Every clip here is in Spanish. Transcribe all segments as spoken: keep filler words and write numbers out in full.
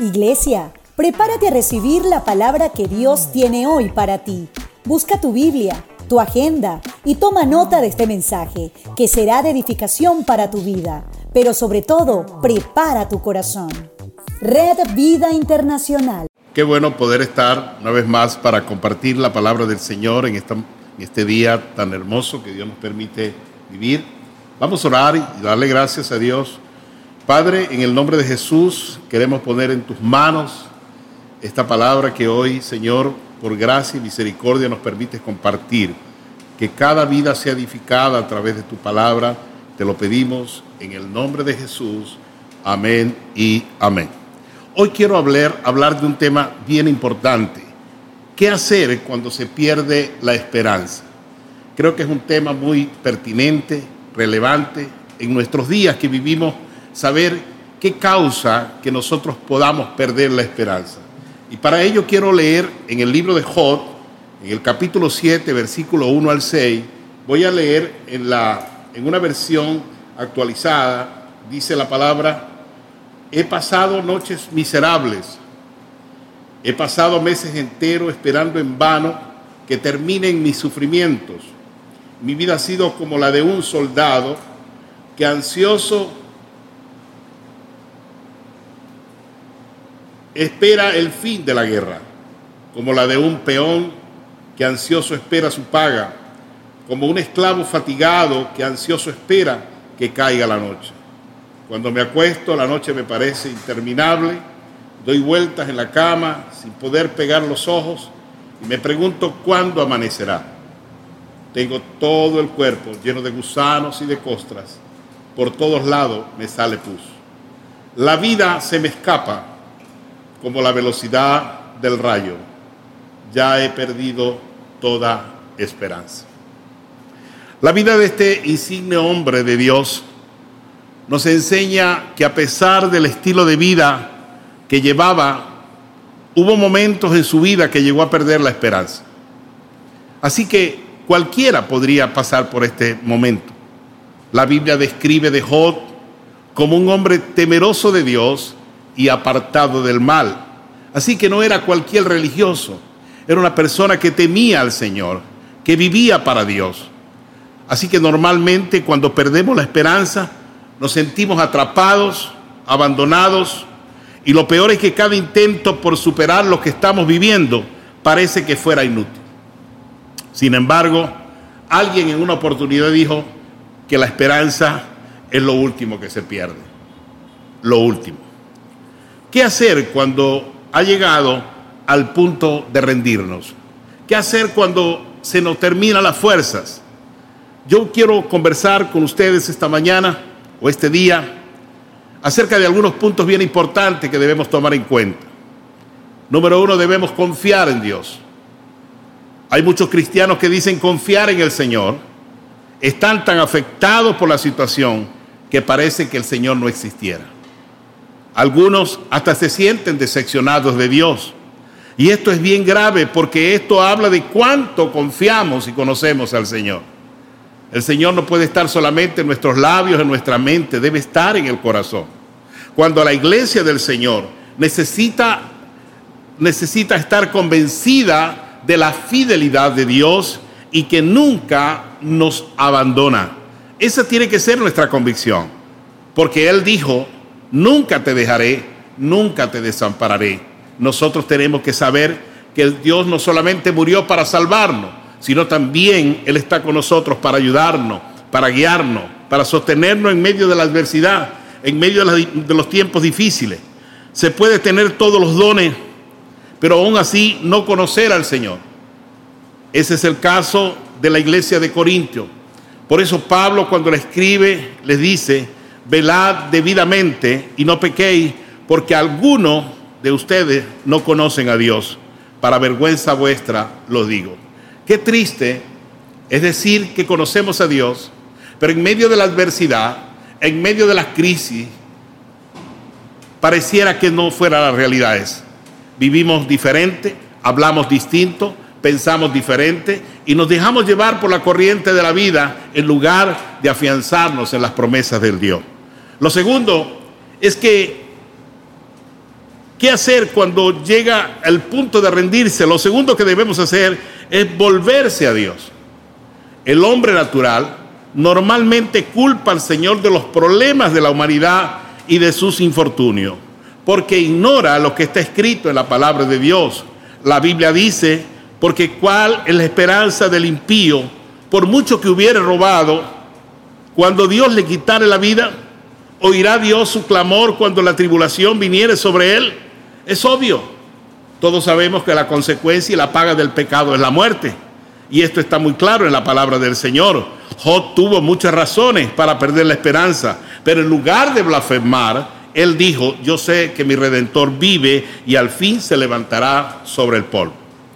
Iglesia, prepárate a recibir la palabra que Dios tiene hoy para ti. Busca tu Biblia, tu agenda y toma nota de este mensaje, que será de edificación para tu vida. Pero sobre todo, prepara tu corazón. Red Vida Internacional. Qué bueno poder estar una vez más para compartir la palabra del Señor en, esta, en este día tan hermoso que Dios nos permite vivir. Vamos a orar y darle gracias a Dios. Padre, en el nombre de Jesús, queremos poner en tus manos esta palabra que hoy, Señor, por gracia y misericordia nos permites compartir. Que cada vida sea edificada a través de tu palabra. Te lo pedimos en el nombre de Jesús. Amén y amén. Hoy quiero hablar, hablar de un tema bien importante. ¿Qué hacer cuando se pierde la esperanza? Creo que es un tema muy pertinente, relevante en nuestros días que vivimos, saber qué causa que nosotros podamos perder la esperanza. Y para ello quiero leer en el libro de Job, en el capítulo siete, versículo uno al seis, voy a leer en, la, en una versión actualizada, dice la palabra: he pasado noches miserables, he pasado meses enteros esperando en vano que terminen mis sufrimientos. Mi vida ha sido como la de un soldado que ansioso espera el fin de la guerra, como la de un peón que ansioso espera su paga, como un esclavo fatigado que ansioso espera que caiga la noche. Cuando me acuesto, la noche me parece interminable, doy vueltas en la cama sin poder pegar los ojos y me pregunto cuándo amanecerá. Tengo todo el cuerpo lleno de gusanos y de costras, por todos lados me sale pus. La vida se me escapa como la velocidad del rayo. Ya he perdido toda esperanza. La vida de este insigne hombre de Dios nos enseña que a pesar del estilo de vida que llevaba, hubo momentos en su vida que llegó a perder la esperanza. Así que cualquiera podría pasar por este momento. La Biblia describe de Job como un hombre temeroso de Dios y apartado del mal. Así que no era cualquier religioso, era una persona que temía al Señor, que vivía para Dios. Así que normalmente cuando perdemos la esperanza, nos sentimos atrapados, abandonados, y lo peor es que cada intento por superar lo que estamos viviendo parece que fuera inútil. Sin embargo, alguien en una oportunidad dijo que la esperanza es lo último que se pierde. Lo último. ¿Qué hacer cuando ha llegado al punto de rendirnos? ¿Qué hacer cuando se nos terminan las fuerzas? Yo quiero conversar con ustedes esta mañana o este día acerca de algunos puntos bien importantes que debemos tomar en cuenta. Número uno, debemos confiar en Dios. Hay muchos cristianos que dicen confiar en el Señor, están tan afectados por la situación que parece que el Señor no existiera. Algunos hasta se sienten decepcionados de Dios. Y esto es bien grave porque esto habla de cuánto confiamos y conocemos al Señor. El Señor no puede estar solamente en nuestros labios, en nuestra mente, debe estar en el corazón. Cuando la iglesia del Señor necesita, necesita estar convencida de la fidelidad de Dios y que nunca nos abandona. Esa tiene que ser nuestra convicción, porque Él dijo: nunca te dejaré, nunca te desampararé. Nosotros tenemos que saber que Dios no solamente murió para salvarnos, sino también Él está con nosotros para ayudarnos, para guiarnos, para sostenernos en medio de la adversidad, en medio de, la, de los tiempos difíciles. Se puede tener todos los dones, pero aún así no conocer al Señor. Ese es el caso de la iglesia de Corintios. Por eso Pablo, cuando le escribe, les dice: velad debidamente y no pequéis, porque algunos de ustedes no conocen a Dios. Para vergüenza vuestra lo digo. Qué triste es decir que conocemos a Dios, pero en medio de la adversidad, en medio de las crisis, pareciera que no fuera la realidad esa. Vivimos diferente, hablamos distinto, pensamos diferente y nos dejamos llevar por la corriente de la vida en lugar de afianzarnos en las promesas del Dios. Lo segundo es que ¿Qué hacer cuando llega el punto de rendirse? Lo segundo que debemos hacer es volverse a Dios. El hombre natural normalmente culpa al Señor de los problemas de la humanidad y de sus infortunios, porque ignora lo que está escrito en la palabra de Dios. La Biblia dice, porque cuál es la esperanza del impío, por mucho que hubiere robado, cuando Dios le quitare la vida, ¿oirá Dios su clamor cuando la tribulación viniere sobre él? Es obvio. Todos sabemos que la consecuencia y la paga del pecado es la muerte. Y esto está muy claro en la palabra del Señor. Job tuvo muchas razones para perder la esperanza, pero en lugar de blasfemar, él dijo, yo sé que mi Redentor vive y al fin se levantará sobre el polvo.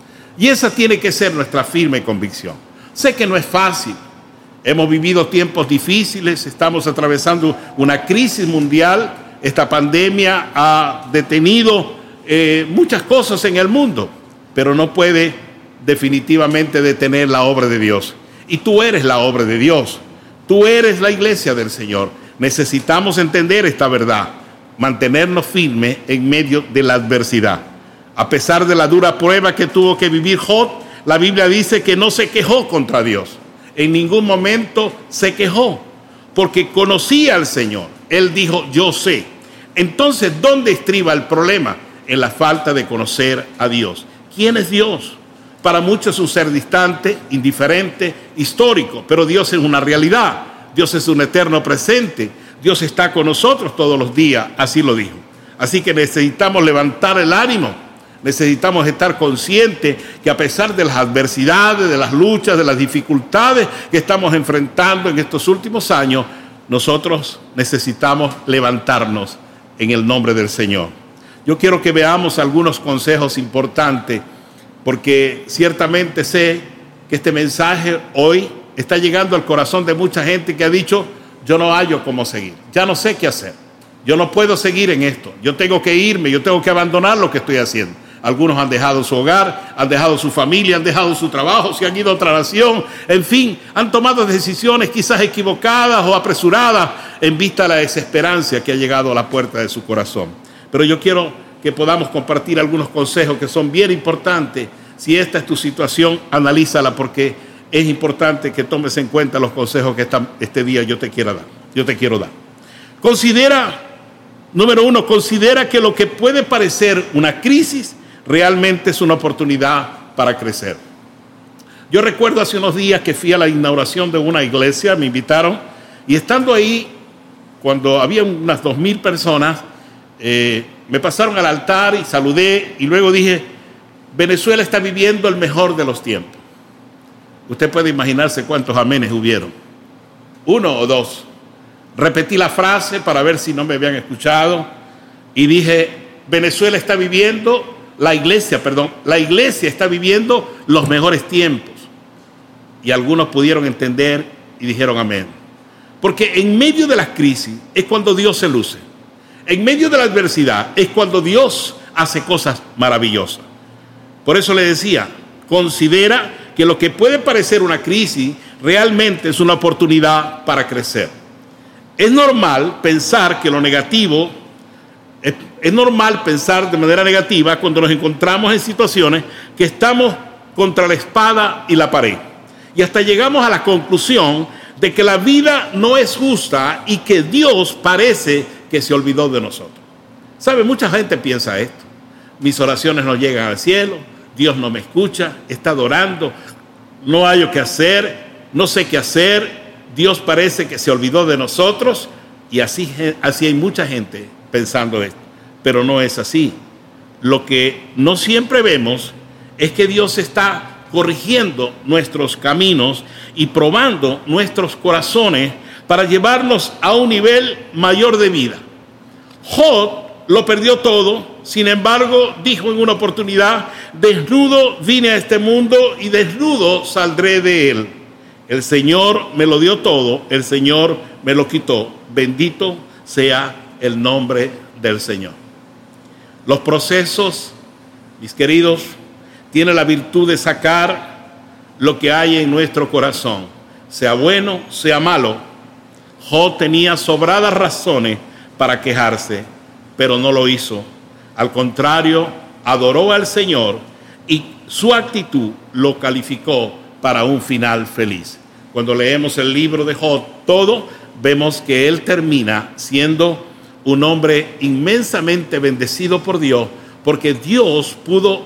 Y esa tiene que ser nuestra firme convicción. Sé que no es fácil. Hemos vivido tiempos difíciles, estamos atravesando una crisis mundial. Esta pandemia ha detenido eh, muchas cosas en el mundo, pero no puede definitivamente detener la obra de Dios. Y tú eres la obra de Dios. Tú eres la iglesia del Señor. Necesitamos entender esta verdad, mantenernos firmes en medio de la adversidad. A pesar de la dura prueba que tuvo que vivir Job, la Biblia dice que no se quejó contra Dios. En ningún momento se quejó, porque conocía al Señor. Él dijo, yo sé. Entonces, ¿dónde estriba el problema? En la falta de conocer a Dios. ¿Quién es Dios? Para muchos es un ser distante, indiferente, histórico, pero Dios es una realidad. Dios es un eterno presente. Dios está con nosotros todos los días, así lo dijo. Así que necesitamos levantar el ánimo. Necesitamos estar conscientes que a pesar de las adversidades, de las luchas, de las dificultades que estamos enfrentando en estos últimos años, nosotros necesitamos levantarnos en el nombre del Señor. Yo quiero que veamos algunos consejos importantes, porque ciertamente sé que este mensaje hoy está llegando al corazón de mucha gente que ha dicho, yo no hallo cómo seguir, ya no sé qué hacer, yo no puedo seguir en esto, yo tengo que irme, yo tengo que abandonar lo que estoy haciendo. Algunos han dejado su hogar, han dejado su familia, han dejado su trabajo, se han ido a otra nación, en fin, han tomado decisiones quizás equivocadas o apresuradas en vista de la desesperanza que ha llegado a la puerta de su corazón. Pero yo quiero que podamos compartir algunos consejos que son bien importantes. Si esta es tu situación, analízala, porque es importante que tomes en cuenta los consejos que esta, este día yo te quiero dar. Yo te quiero dar. Considera, número uno, considera que lo que puede parecer una crisis realmente es una oportunidad para crecer. Yo recuerdo hace unos días que fui a la inauguración de una iglesia, me invitaron, y estando ahí, cuando había unas dos mil personas, eh, me pasaron al altar y saludé, y luego dije, Venezuela está viviendo el mejor de los tiempos. Usted puede imaginarse cuántos amenes hubieron. Uno o dos. Repetí la frase para ver si no me habían escuchado, y dije, Venezuela está viviendo... La iglesia, perdón, la iglesia está viviendo los mejores tiempos. Y algunos pudieron entender y dijeron amén. Porque en medio de las crisis es cuando Dios se luce. En medio de la adversidad es cuando Dios hace cosas maravillosas. Por eso le decía, considera que lo que puede parecer una crisis realmente es una oportunidad para crecer. Es normal pensar que lo negativo Es, es normal pensar de manera negativa cuando nos encontramos en situaciones que estamos contra la espada y la pared. Y hasta llegamos a la conclusión de que la vida no es justa y que Dios parece que se olvidó de nosotros. ¿Sabe? Mucha gente piensa esto. Mis oraciones no llegan al cielo, Dios no me escucha, está adorando, no hay qué hacer, no sé qué hacer, Dios parece que se olvidó de nosotros. Y así, así hay mucha gente pensando esto, pero no es así. Lo que no siempre vemos es que Dios está corrigiendo nuestros caminos y probando nuestros corazones para llevarnos a un nivel mayor de vida. Job lo perdió todo, sin embargo dijo en una oportunidad, desnudo vine a este mundo y desnudo saldré de él. El Señor me lo dio todo, el Señor me lo quitó, bendito sea el nombre del Señor. Los procesos, mis queridos, tienen la virtud de sacar lo que hay en nuestro corazón, sea bueno, sea malo. Job tenía sobradas razones para quejarse, pero no lo hizo. Al contrario, adoró al Señor y su actitud lo calificó para un final feliz. Cuando leemos el libro de Job, todo vemos que él termina siendo un hombre inmensamente bendecido por Dios, porque Dios pudo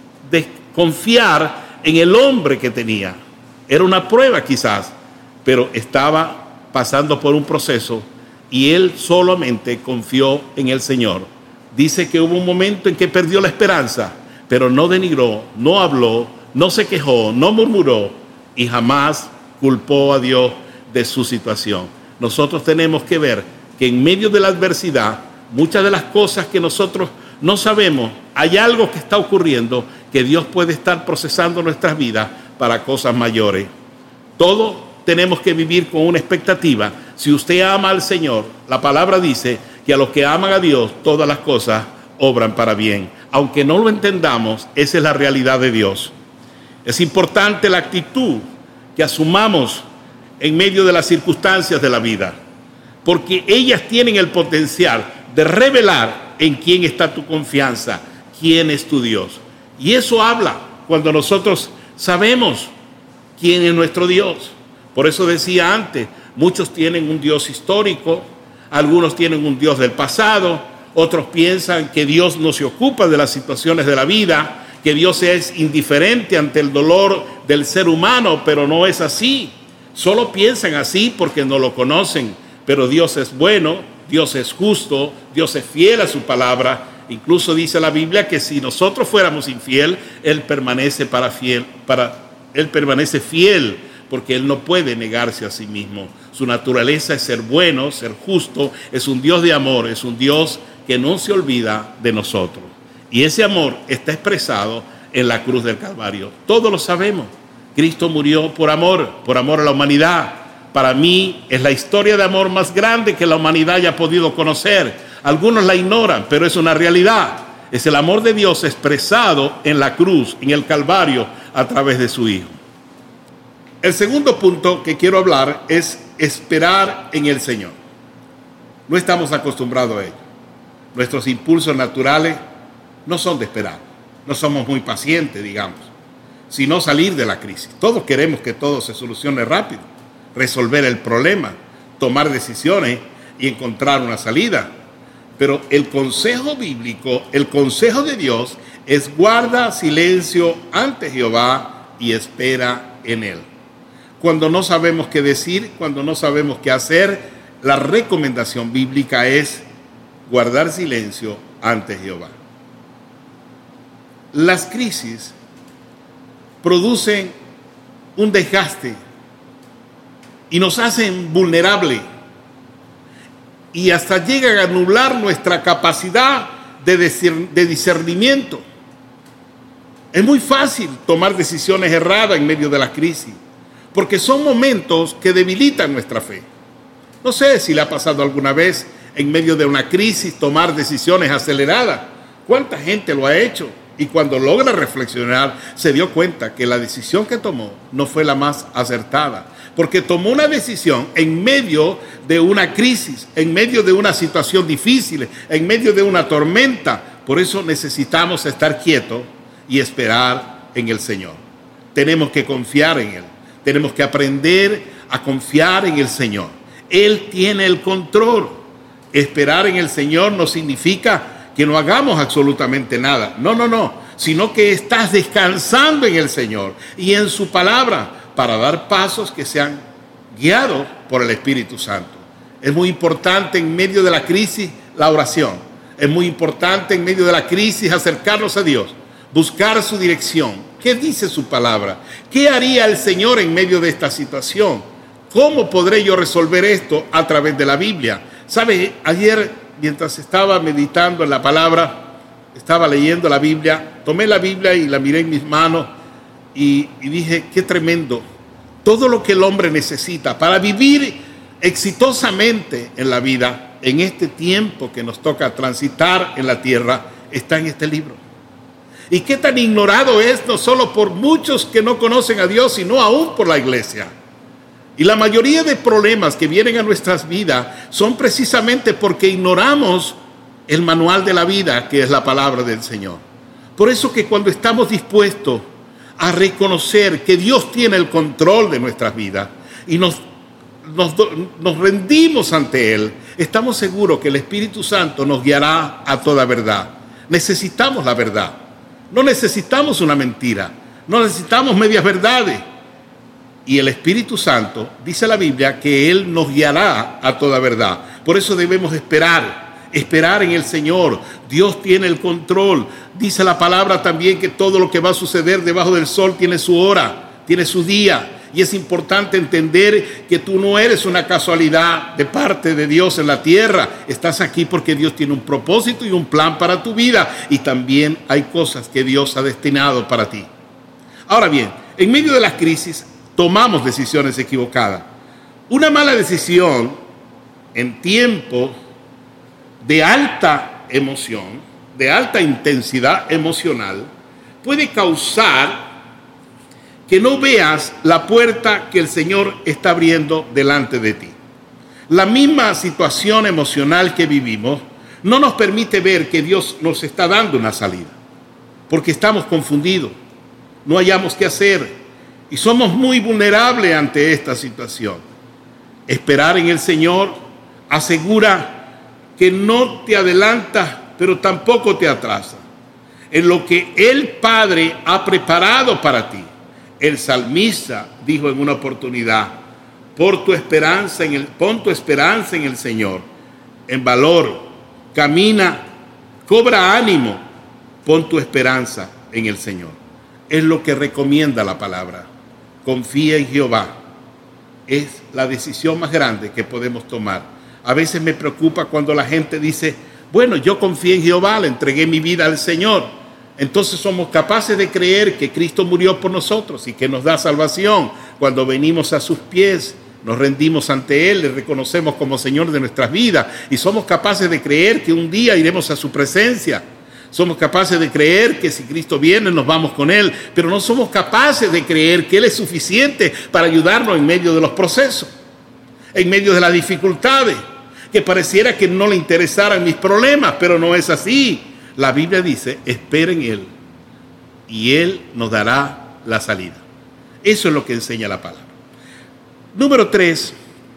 confiar en el hombre que tenía. Era una prueba quizás, pero estaba pasando por un proceso y él solamente confió en el Señor. Dice que hubo un momento en que perdió la esperanza, pero no denigró, no habló, no se quejó, no murmuró y jamás culpó a Dios de su situación. Nosotros tenemos que ver que en medio de la adversidad, muchas de las cosas que nosotros no sabemos, hay algo que está ocurriendo que Dios puede estar procesando nuestras vidas para cosas mayores. Todos tenemos que vivir con una expectativa. Si usted ama al Señor, la palabra dice que a los que aman a Dios, todas las cosas obran para bien. Aunque no lo entendamos, esa es la realidad de Dios. Es importante la actitud que asumamos en medio de las circunstancias de la vida, porque ellas tienen el potencial de revelar en quién está tu confianza, quién es tu Dios. Y eso habla cuando nosotros sabemos quién es nuestro Dios. Por eso decía antes, muchos tienen un Dios histórico, algunos tienen un Dios del pasado, otros piensan que Dios no se ocupa de las situaciones de la vida, que Dios es indiferente ante el dolor del ser humano, pero no es así. Solo piensan así porque no lo conocen, pero Dios es bueno, Dios es justo, Dios es fiel a su palabra. Incluso dice la Biblia que si nosotros fuéramos infiel, Él permanece para fiel, para Él permanece fiel, porque Él no puede negarse a sí mismo. Su naturaleza es ser bueno, ser justo, es un Dios de amor, es un Dios que no se olvida de nosotros. Y ese amor está expresado en la cruz del Calvario. Todos lo sabemos. Cristo murió por amor, por amor a la humanidad. Para mí es la historia de amor más grande que la humanidad haya podido conocer. Algunos la ignoran, pero es una realidad. Es el amor de Dios expresado en la cruz, en el Calvario, a través de su Hijo. El segundo punto que quiero hablar es esperar en el Señor. No estamos acostumbrados a ello. Nuestros impulsos naturales no son de esperar. No somos muy pacientes, digamos, sino salir de la crisis. Todos queremos que todo se solucione rápido, resolver el problema, tomar decisiones y encontrar una salida. Pero el consejo bíblico, el consejo de Dios es guarda silencio ante Jehová y espera en Él. Cuando no sabemos qué decir, cuando no sabemos qué hacer, la recomendación bíblica es guardar silencio ante Jehová. Las crisis producen un desgaste y nos hacen vulnerables y hasta llegan a anular nuestra capacidad de discernimiento. Es muy fácil tomar decisiones erradas en medio de la crisis, porque son momentos que debilitan nuestra fe. No sé si le ha pasado alguna vez en medio de una crisis tomar decisiones aceleradas. ¿Cuánta gente lo ha hecho? Y cuando logra reflexionar, se dio cuenta que la decisión que tomó no fue la más acertada, porque tomó una decisión en medio de una crisis, en medio de una situación difícil, en medio de una tormenta. Por eso necesitamos estar quietos y esperar en el Señor. Tenemos que confiar en Él. Tenemos que aprender a confiar en el Señor. Él tiene el control. Esperar en el Señor no significa que no hagamos absolutamente nada. No, no, no. Sino que estás descansando en el Señor y en su palabra para dar pasos que sean guiados por el Espíritu Santo. Es muy importante en medio de la crisis la oración. Es muy importante en medio de la crisis acercarnos a Dios, buscar su dirección. ¿Qué dice su palabra? ¿Qué haría el Señor en medio de esta situación? ¿Cómo podré yo resolver esto a través de la Biblia? ¿Sabe? Ayer, mientras estaba meditando en la palabra, estaba leyendo la Biblia, tomé la Biblia y la miré en mis manos y, y dije, qué tremendo. Todo lo que el hombre necesita para vivir exitosamente en la vida, en este tiempo que nos toca transitar en la tierra, está en este libro. Y qué tan ignorado es, no solo por muchos que no conocen a Dios, sino aún por la iglesia. Y la mayoría de problemas que vienen a nuestras vidas son precisamente porque ignoramos el manual de la vida, que es la palabra del Señor. Por eso que cuando estamos dispuestos a reconocer que Dios tiene el control de nuestras vidas y nos, nos, nos rendimos ante Él, estamos seguros que el Espíritu Santo nos guiará a toda verdad. Necesitamos la verdad. No necesitamos una mentira. No necesitamos medias verdades. Y el Espíritu Santo, dice la Biblia, que Él nos guiará a toda verdad. Por eso debemos esperar, esperar en el Señor. Dios tiene el control. Dice la palabra también que todo lo que va a suceder debajo del sol tiene su hora, tiene su día. Y es importante entender que tú no eres una casualidad de parte de Dios en la tierra. Estás aquí porque Dios tiene un propósito y un plan para tu vida. Y también hay cosas que Dios ha destinado para ti. Ahora bien, en medio de las crisis, tomamos decisiones equivocadas. Una mala decisión en tiempo de alta emoción, de alta intensidad emocional, puede causar que no veas la puerta que el Señor está abriendo delante de ti. La misma situación emocional que vivimos no nos permite ver que Dios nos está dando una salida, porque estamos confundidos, no hallamos qué hacer. Y somos muy vulnerables ante esta situación. Esperar en el Señor asegura que no te adelantas, pero tampoco te atrasas en lo que el Padre ha preparado para ti. El salmista dijo en una oportunidad: por tu esperanza en el, pon tu esperanza en el Señor, en valor, camina, cobra ánimo, pon tu esperanza en el Señor. Es lo que recomienda la palabra. Confía en Jehová. Es la decisión más grande que podemos tomar. A veces me preocupa cuando la gente dice: bueno, yo confié en Jehová, le entregué mi vida al Señor. Entonces somos capaces de creer que Cristo murió por nosotros y que nos da salvación. Cuando venimos a sus pies, nos rendimos ante Él, le reconocemos como Señor de nuestras vidas y somos capaces de creer que un día iremos a su presencia. Somos capaces de creer que si Cristo viene nos vamos con Él, pero no somos capaces de creer que Él es suficiente para ayudarnos en medio de los procesos, en medio de las dificultades, que pareciera que no le interesaran mis problemas, pero no es así. La Biblia dice: espera en Él y Él nos dará la salida. Eso es lo que enseña la palabra. Número tres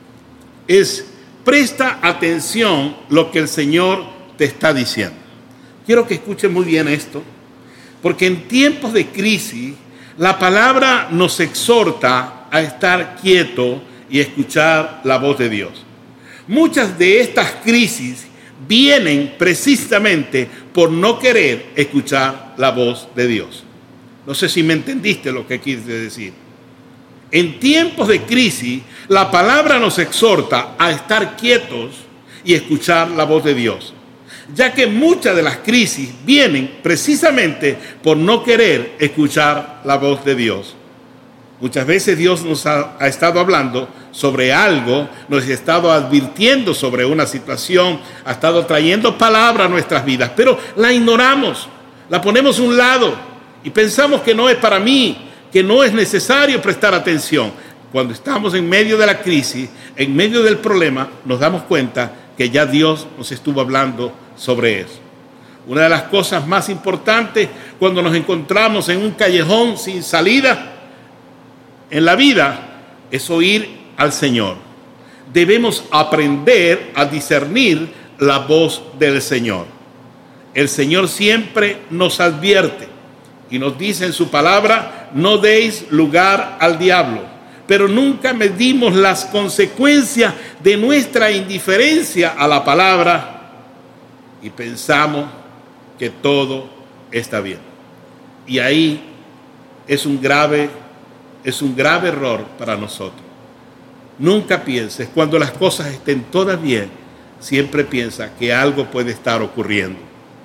es: presta atención a lo que el Señor te está diciendo. Quiero que escuchen muy bien esto, porque en tiempos de crisis la palabra nos exhorta a estar quieto y escuchar la voz de Dios. Muchas de estas crisis vienen precisamente por no querer escuchar la voz de Dios. No sé si me entendiste lo que quise decir. En tiempos de crisis la palabra nos exhorta a estar quietos y escuchar la voz de Dios, ya que muchas de las crisis vienen precisamente por no querer escuchar la voz de Dios. Muchas veces Dios nos ha, ha estado hablando sobre algo, nos ha estado advirtiendo sobre una situación, ha estado trayendo palabra a nuestras vidas, pero la ignoramos, la ponemos a un lado y pensamos que no es para mí, que no es necesario prestar atención. Cuando estamos en medio de la crisis, en medio del problema, nos damos cuenta que ya Dios nos estuvo hablando sobre eso. Una de las cosas más importantes cuando nos encontramos en un callejón sin salida en la vida es oír al Señor. Debemos aprender a discernir la voz del Señor. El Señor siempre nos advierte y nos dice en su palabra: no deis lugar al diablo. Pero nunca medimos las consecuencias de nuestra indiferencia a la palabra y pensamos que todo está bien. Y ahí es un grave, es un grave error para nosotros. Nunca pienses, cuando las cosas estén todas bien, siempre piensa que algo puede estar ocurriendo.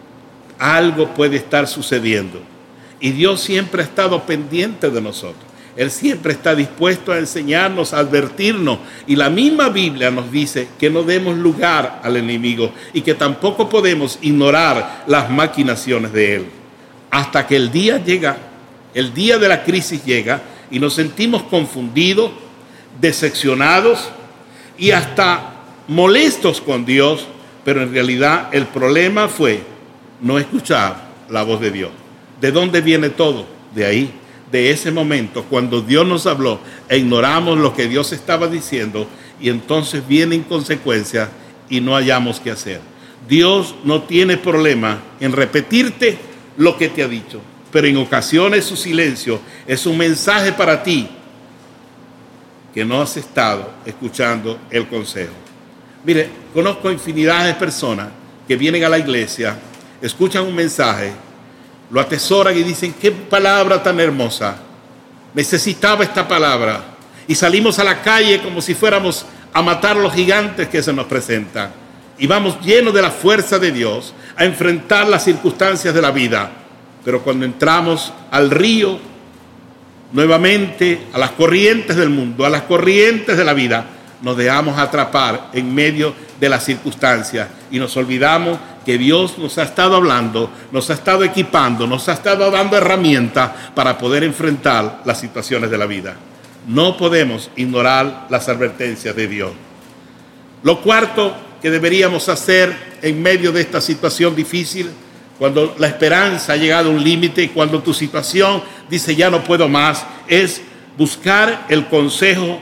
Algo puede estar sucediendo. Y Dios siempre ha estado pendiente de nosotros. Él siempre está dispuesto a enseñarnos, a advertirnos. Y la misma Biblia nos dice que no demos lugar al enemigo y que tampoco podemos ignorar las maquinaciones de él. Hasta que el día llega, el día de la crisis llega y nos sentimos confundidos, decepcionados y hasta molestos con Dios pero en realidad el problema fue no escuchar la voz de Dios. ¿De dónde viene todo? De ahí, de ese momento, cuando Dios nos habló e ignoramos lo que Dios estaba diciendo, y entonces vienen consecuencias y no hallamos qué hacer. Dios no tiene problema en repetirte lo que te ha dicho, pero en ocasiones su silencio es un mensaje para ti que no has estado escuchando el consejo. Mire, conozco infinidad de personas que vienen a la iglesia, escuchan un mensaje, lo atesoran y dicen: qué palabra tan hermosa, necesitaba esta palabra, y salimos a la calle como si fuéramos a matar a los gigantes que se nos presentan, y vamos llenos de la fuerza de Dios a enfrentar las circunstancias de la vida. Pero cuando entramos al río, nuevamente a las corrientes del mundo, a las corrientes de la vida, nos dejamos atrapar en medio de las circunstancias y nos olvidamos que Dios nos ha estado hablando, nos ha estado equipando, nos ha estado dando herramientas para poder enfrentar las situaciones de la vida. No podemos ignorar las advertencias de Dios. Lo cuarto que deberíamos hacer en medio de esta situación difícil, cuando la esperanza ha llegado a un límite y cuando tu situación dice ya no puedo más, es buscar el consejo,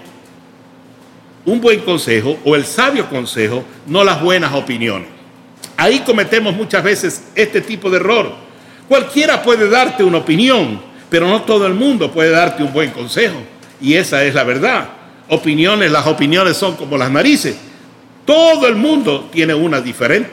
un buen consejo o el sabio consejo, no las buenas opiniones. Ahí cometemos muchas veces este tipo de error. Cualquiera puede darte una opinión, pero no todo el mundo puede darte un buen consejo. Y esa es la verdad. Opiniones, las opiniones son como las narices. Todo el mundo tiene una diferente.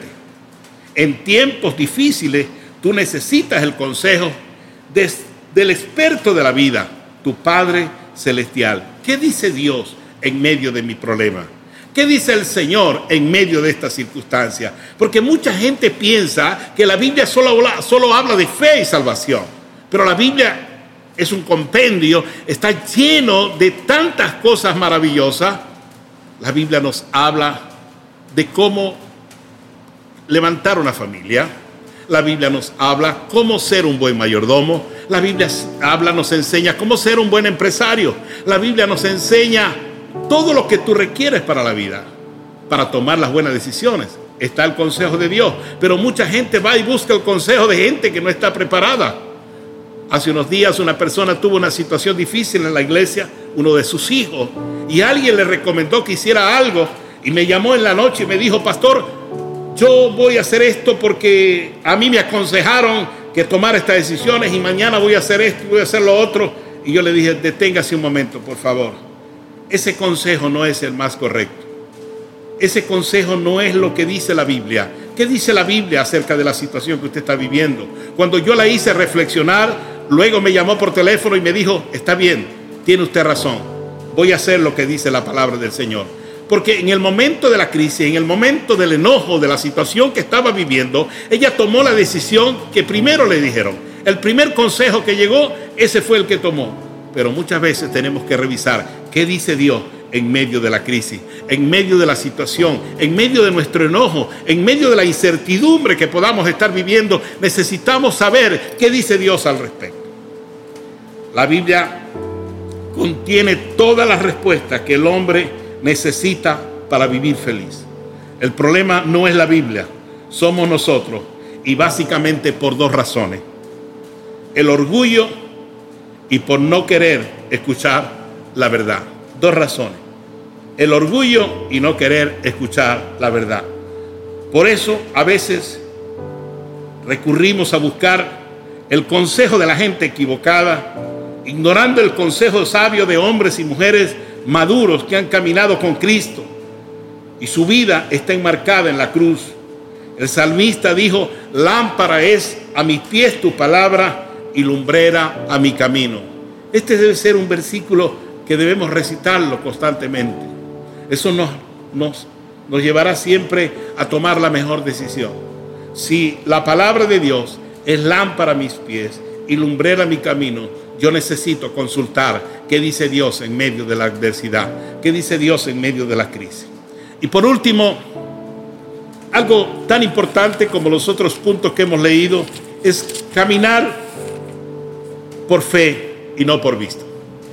En tiempos difíciles, tú necesitas el consejo de, del experto de la vida, tu Padre Celestial. ¿Qué dice Dios en medio de mi problema? ¿Qué dice el Señor en medio de esta circunstancia? Porque mucha gente piensa que la Biblia solo habla, solo habla de fe y salvación. Pero la Biblia es un compendio, está lleno de tantas cosas maravillosas. La Biblia nos habla de cómo levantar una familia. La Biblia nos habla cómo ser un buen mayordomo. La Biblia habla, nos enseña cómo ser un buen empresario. La Biblia nos enseña todo lo que tú requieres para la vida, para tomar las buenas decisiones. Está el consejo de Dios, pero mucha gente va y busca el consejo de gente que no está preparada. Hace unos días una persona tuvo una situación difícil en la iglesia, uno de sus hijos, y alguien le recomendó que hiciera algo, y me llamó en la noche y me dijo: pastor, yo voy a hacer esto porque a mí me aconsejaron que tomara estas decisiones y mañana voy a hacer esto y voy a hacer lo otro. Y yo le dije: deténgase un momento, por favor. Ese consejo no es el más correcto. Ese consejo no es lo que dice la Biblia. ¿Qué dice la Biblia acerca de la situación que usted está viviendo? Cuando yo la hice reflexionar, luego me llamó por teléfono y me dijo: está bien, tiene usted razón, voy a hacer lo que dice la palabra del Señor. Porque en el momento de la crisis, en el momento del enojo, de la situación que estaba viviendo, ella tomó la decisión que primero le dijeron. El primer consejo que llegó, ese fue el que tomó. Pero muchas veces tenemos que revisar qué dice Dios en medio de la crisis, en medio de la situación, en medio de nuestro enojo, en medio de la incertidumbre que podamos estar viviendo. Necesitamos saber qué dice Dios al respecto. La Biblia contiene todas las respuestas que el hombre necesita para vivir feliz. El problema no es la Biblia, somos nosotros, y básicamente por dos razones: el orgullo y por no querer escuchar la verdad. Dos razones: el orgullo y no querer escuchar la verdad. Por eso a veces recurrimos a buscar el consejo de la gente equivocada, ignorando el consejo sabio de hombres y mujeres maduros que han caminado con Cristo y su vida está enmarcada en la cruz. El salmista dijo: lámpara es a mis pies tu palabra y lumbrera a mi camino. Este debe ser un versículo que debemos recitarlo constantemente. Eso nos, nos, nos llevará siempre a tomar la mejor decisión. Si la palabra de Dios es lámpara a mis pies y lumbrera a mi camino, yo necesito consultar qué dice Dios en medio de la adversidad, qué dice Dios en medio de la crisis. Y por último, algo tan importante como los otros puntos que hemos leído es caminar por fe y no por vista.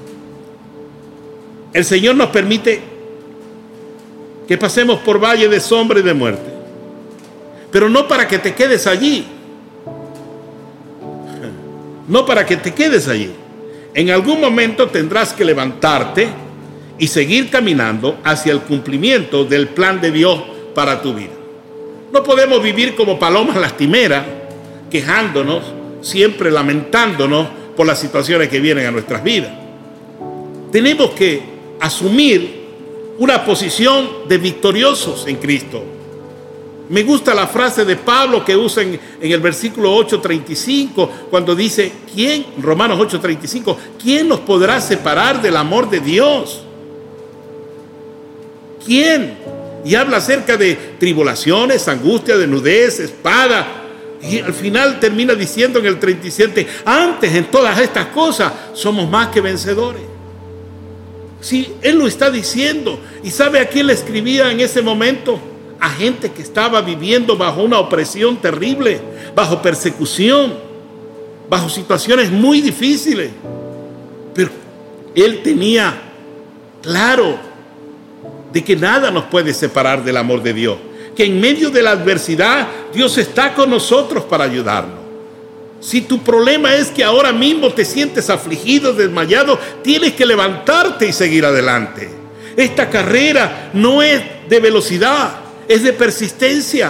El Señor nos permite que pasemos por valle de sombra y de muerte, pero no para que te quedes allí. No para que te quedes allí. En algún momento tendrás que levantarte y seguir caminando hacia el cumplimiento del plan de Dios para tu vida. No podemos vivir como palomas lastimeras, quejándonos, siempre lamentándonos por las situaciones que vienen a nuestras vidas. Tenemos que asumir una posición de victoriosos en Cristo. Me gusta la frase de Pablo que usa en, en el versículo ocho treinta y cinco, cuando dice, ¿quién, Romanos ocho treinta y cinco, ¿quién nos podrá separar del amor de Dios? ¿Quién? Y habla acerca de tribulaciones, angustia, desnudez, espada. Y al final termina diciendo en el treinta y siete, antes en todas estas cosas somos más que vencedores. Sí, él lo está diciendo. ¿Y sabe a quién le escribía en ese momento? A gente que estaba viviendo bajo una opresión terrible, bajo persecución, bajo situaciones muy difíciles. Pero él tenía claro de que nada nos puede separar del amor de Dios, que en medio de la adversidad Dios está con nosotros para ayudarnos. Si tu problema es que ahora mismo te sientes afligido, desmayado, tienes que levantarte y seguir adelante. Esta carrera no es de velocidad, es de persistencia.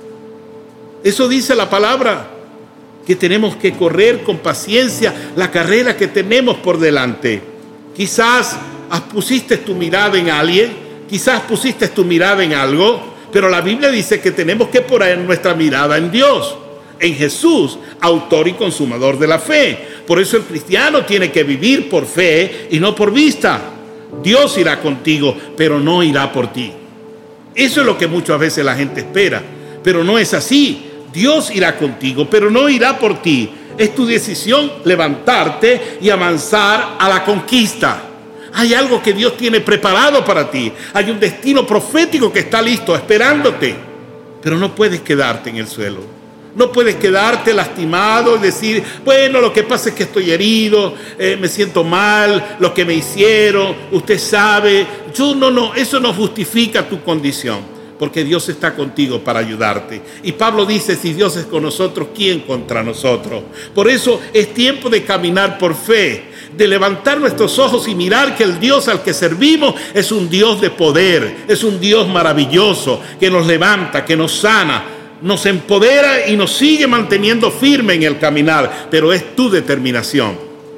Eso dice la palabra, que tenemos que correr con paciencia la carrera que tenemos por delante. Quizás pusiste tu mirada en alguien, quizás pusiste tu mirada en algo, pero la Biblia dice que tenemos que poner nuestra mirada en Dios, en Jesús, autor y consumador de la fe. Por eso el cristiano tiene que vivir por fe y no por vista. Dios irá contigo, pero no irá por ti. Eso es lo que muchas veces la gente espera, pero no es así. Dios irá contigo, pero no irá por ti. Es tu decisión levantarte y avanzar a la conquista. Hay algo que Dios tiene preparado para ti. Hay un destino profético que está listo, esperándote. Pero no puedes quedarte en el suelo. No puedes quedarte lastimado y decir, bueno, lo que pasa es que estoy herido, eh, me siento mal, lo que me hicieron, usted sabe. Yo no, no, eso no justifica tu condición, porque Dios está contigo para ayudarte. Y Pablo dice, si Dios es con nosotros, ¿quién contra nosotros? Por eso es tiempo de caminar por fe, de levantar nuestros ojos y mirar que el Dios al que servimos es un Dios de poder, es un Dios maravilloso, que nos levanta, que nos sana, nos empodera y nos sigue manteniendo firme en el caminar, pero es tu determinación.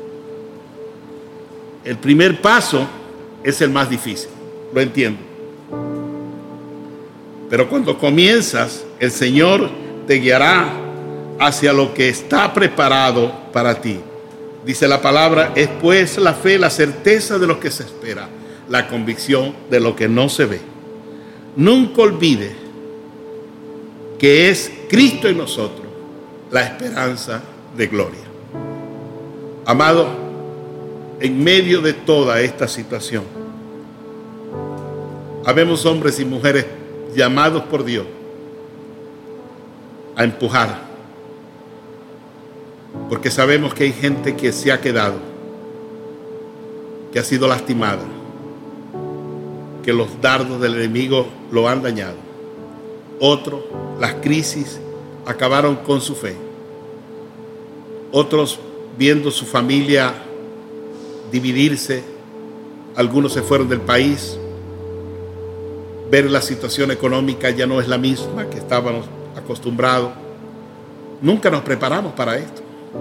El primer paso es el más difícil, lo entiendo. Pero cuando comienzas, el Señor te guiará hacia lo que está preparado para ti. Dice la palabra, es pues la fe, la certeza de lo que se espera, la convicción de lo que no se ve. Nunca olvides que es Cristo en nosotros, la esperanza de gloria. Amado, en medio de toda esta situación, habemos hombres y mujeres llamados por Dios a empujar, porque sabemos que hay gente que se ha quedado, que ha sido lastimada, que los dardos del enemigo lo han dañado. Otros, las crisis acabaron con su fe. Otros, viendo su familia dividirse, algunos se fueron del país. Ver la situación económica ya no es la misma que estábamos acostumbrados. Nunca nos preparamos para esto.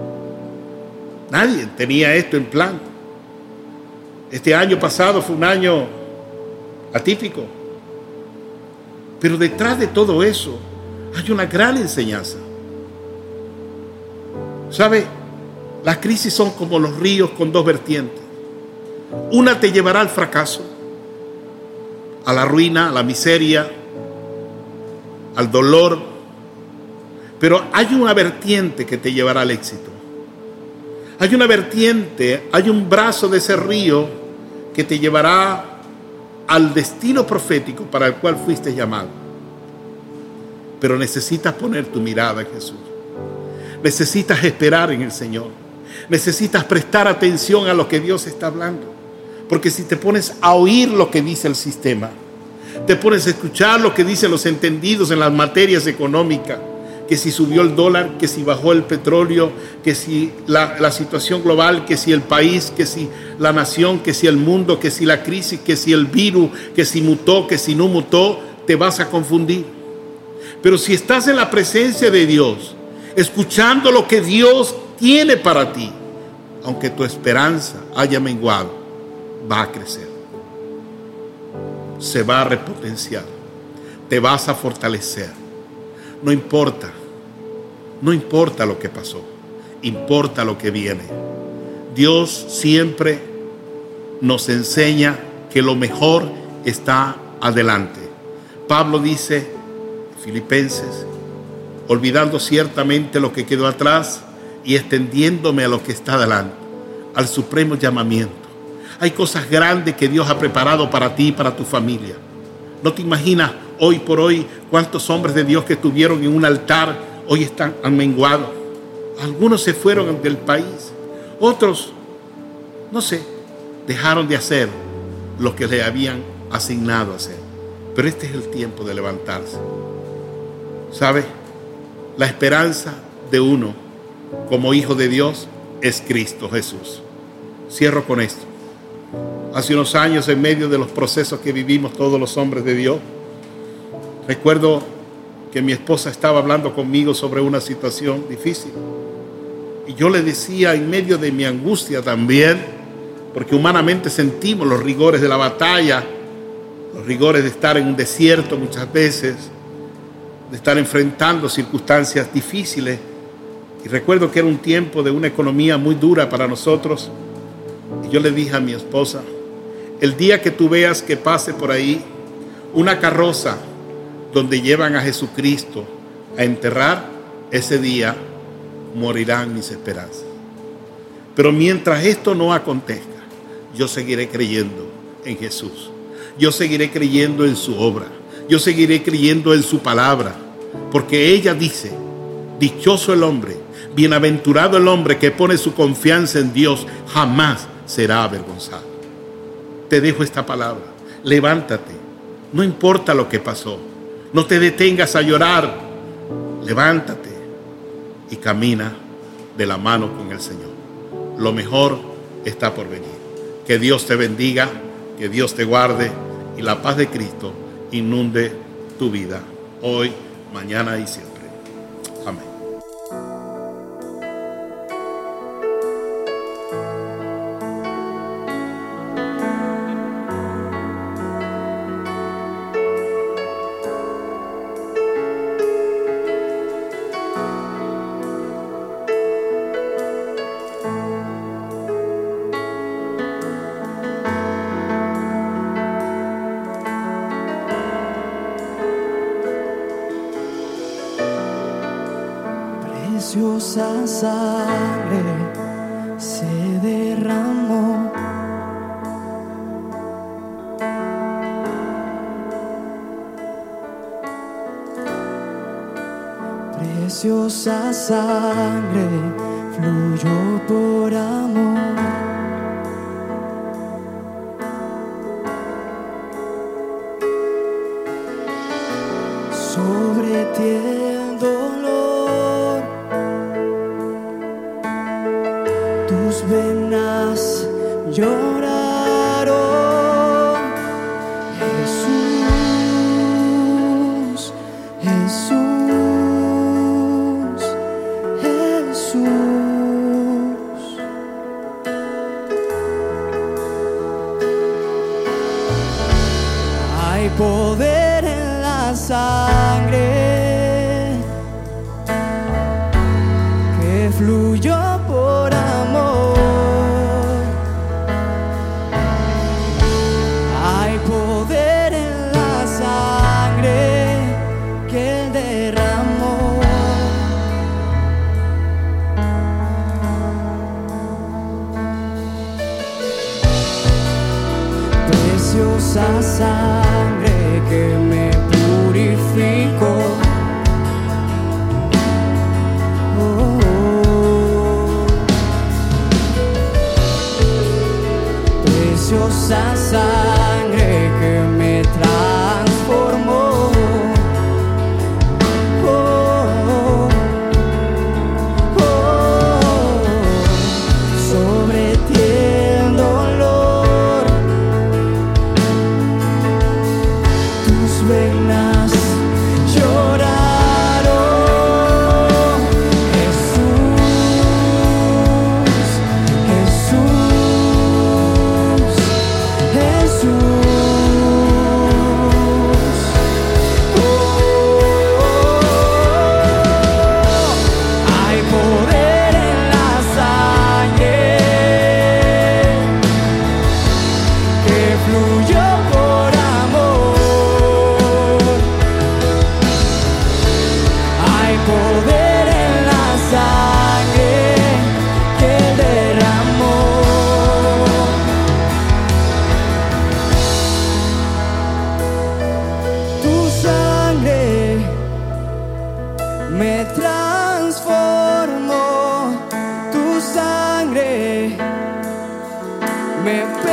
Nadie tenía esto en plan. Este año pasado fue un año atípico. Pero detrás de todo eso hay una gran enseñanza. ¿Sabe? Las crisis son como los ríos con dos vertientes. Una te llevará al fracaso, a la ruina, a la miseria, al dolor. Pero hay una vertiente que te llevará al éxito. Hay una vertiente, hay un brazo de ese río que te llevará al destino profético para el cual fuiste llamado. Pero necesitas poner tu mirada en Jesús. Necesitas esperar en el Señor. Necesitas prestar atención a lo que Dios está hablando. Porque si te pones a oír lo que dice el sistema, Te pones a escuchar lo que dicen los entendidos en las materias económicas, que si subió el dólar, que si bajó el petróleo, que si la, la situación global, que si el país, que si la nación, que si el mundo, que si la crisis, que si el virus, que si mutó, que si no mutó, te vas a confundir. Pero si estás en la presencia de Dios, escuchando lo que Dios tiene para ti, aunque tu esperanza haya menguado, va a crecer. Se va a repotenciar. Te vas a fortalecer. No importa. No importa lo que pasó. Importa lo que viene. Dios siempre nos enseña que lo mejor está adelante. Pablo dice, Filipenses, olvidando ciertamente lo que quedó atrás y extendiéndome a lo que está adelante, al supremo llamamiento. Hay cosas grandes que Dios ha preparado para ti y para tu familia. No te imaginas hoy por hoy cuántos hombres de Dios que estuvieron en un altar hoy están han menguado. Algunos se fueron del país, otros, no sé, dejaron de hacer lo que le habían asignado a hacer. Pero este es el tiempo de levantarse. ¿Sabe? La esperanza de uno como hijo de Dios es Cristo Jesús. Cierro con esto. Hace unos años, en medio de los procesos que vivimos todos los hombres de Dios, recuerdo que mi esposa estaba hablando conmigo sobre una situación difícil. Y yo le decía, en medio de mi angustia también, porque humanamente sentimos los rigores de la batalla, los rigores de estar en un desierto muchas veces, de estar enfrentando circunstancias difíciles. Y recuerdo que era un tiempo de una economía muy dura para nosotros. Y yo le dije a mi esposa, el día que tú veas que pase por ahí una carroza donde llevan a Jesucristo a enterrar, ese día morirán mis esperanzas. Pero mientras esto no acontezca, yo seguiré creyendo en Jesús. Yo seguiré creyendo en su obra. Yo seguiré creyendo en su palabra. Porque ella dice, dichoso el hombre, bienaventurado el hombre que pone su confianza en Dios, jamás será avergonzado. Te dejo esta palabra. Levántate. No importa lo que pasó. No te detengas a llorar. Levántate y camina de la mano con el Señor. Lo mejor está por venir. Que Dios te bendiga, que Dios te guarde y la paz de Cristo inunde tu vida hoy, mañana y siempre. Amén. Preciosa sangre se derramó, preciosa sangre fluyó por amor. Sobre ti el dolor, tus venas lloraron. Jesús, Jesús, Jesús. Hay poder en la sangre que fluyó por amor. Hay poder en la sangre que Él derramó. Preciosa sangre que me purificó. Preciosa sangre que me transformó. me